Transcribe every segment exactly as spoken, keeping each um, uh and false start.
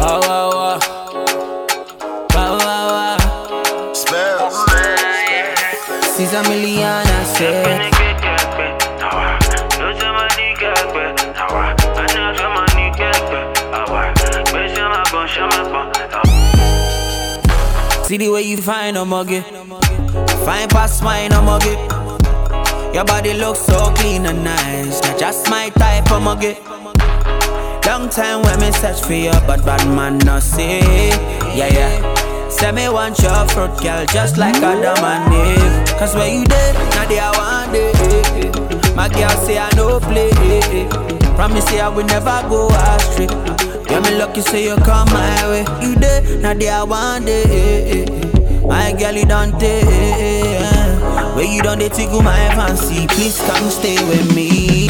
Wow, wow, wow. Wow, wow, wow. Spells. Six a million, I said. See the way you find a muggy. Fine past mine, a muggy. Your body looks so clean and nice. Not just my type of muggy. Long time when me search for you, but bad man no see. Yeah, yeah. Say me want your fruit, girl, just like Adam and Eve. Cause where you dead, now they are one day. My girl say I no play. Promise you I will never go astray. Yeah, me lucky say you come my way. You dead, now they are one day. My girl, you don't take. Where you don't they tickle my fancy. Please come stay with me.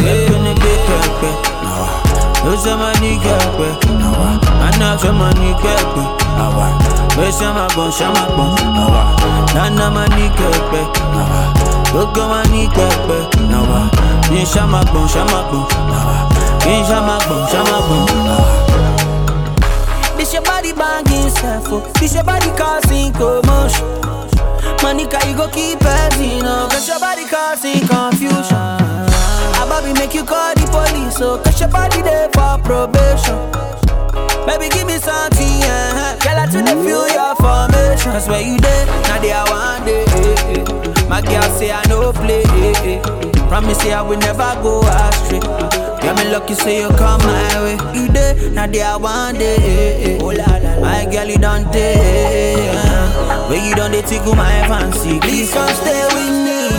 No se manique, no va. Ana se manique, no va. Besa magon, shamakon, no va. Nana manique, no va. Look manique, no va. Ni shamakon, shamakon, no va. Ni shamakon, shamakon, no va. This your body banging stuff, this your body causing commotion. Manica, you go keep us, you know, cause your body causing confusion. Baby, make you call the police, so cause your body there for probation. Baby, give me something, yeah. Girl, I to the feel your formation. Cause where you there, now they are one day. My girl say I no play. Promise say I will never go astray. Yeah, me lucky say you come my way. You there, now they are one day. My girl, you don't take. Where you don't they tickle my fancy. Please come stay with me.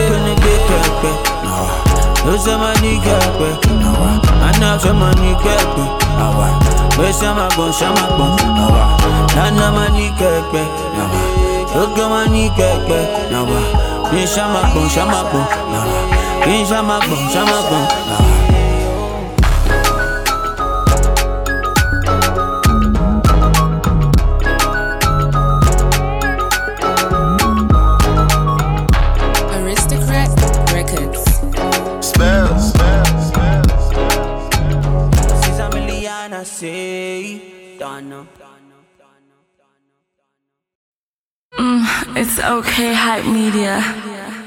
No. No se manique, no va. Ana se manique, no va. Besa magon, shamakon, no va. Nana manique, no va. Look manique, no va. Ni shamakon, shamakon, no va. Ni shamakon, shamakon, no va. Say, don't know. Mm, it's okay, Hype Media.